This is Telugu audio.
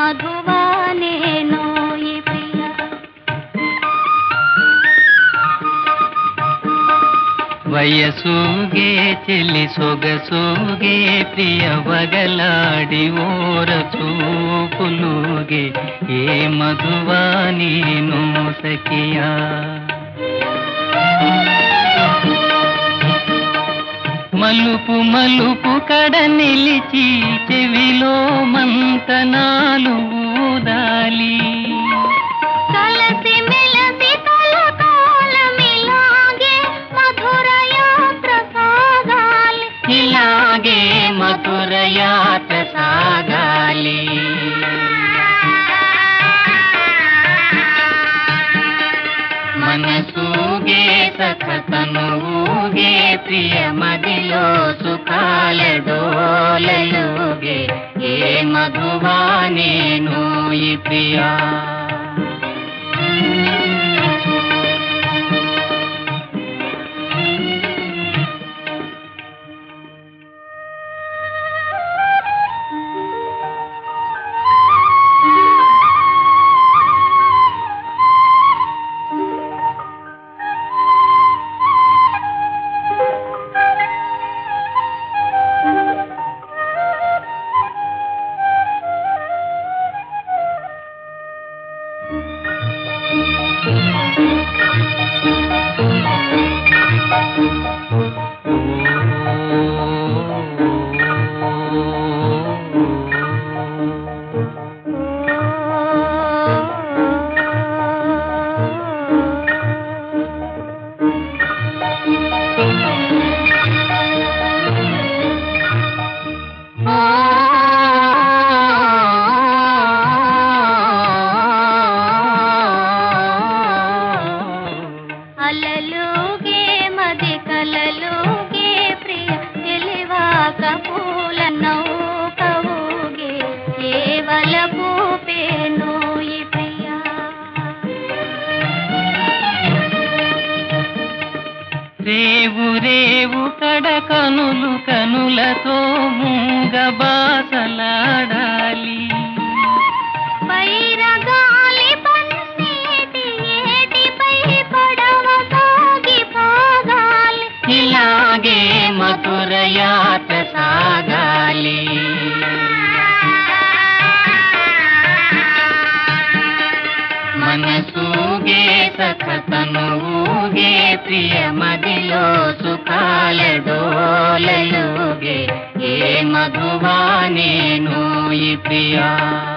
మధువా నేను ఈ ప్రియ. వయసూగే చెలి సొగసూగే ప్రియ వగలాడి ఓర చూపులుగే ఏ మధువా నేను సఖియా. మలుపు మలుపు కడ నిలిచి చెవిలో మంతనాలు ఊదాలి. కలసి మెలసి కలకాలమిలాగే మధుర యాత్ర సాగాలి. ఇలాగే మధుర యాత్ర సాగాలి. మనసూగే సఖతనువుగే ప్రియ మదిలో సుఖాల డోలలుగే ఏ మధువా నేను ఈ ప్రియా. అలలుగే మది కలలుగే ప్రియ తెలివాక పూల నౌకవుగే కేవలపు పేను ఈ ప్రియ. రేవు రేవు కడ కనులు కనులతో మూగ బాసలాడాలి. పైరగాలి పన్నీటి ఏటిపై పడవ సాగి పోగాలి. ఇలాగే మధుర యాత్ర సాగాలి. మనసూగే సఖతనువుగే ప్రియ మదిలో సుఖాల డోలలుగే ఏ మధువా నేను ఈ ప్రియా.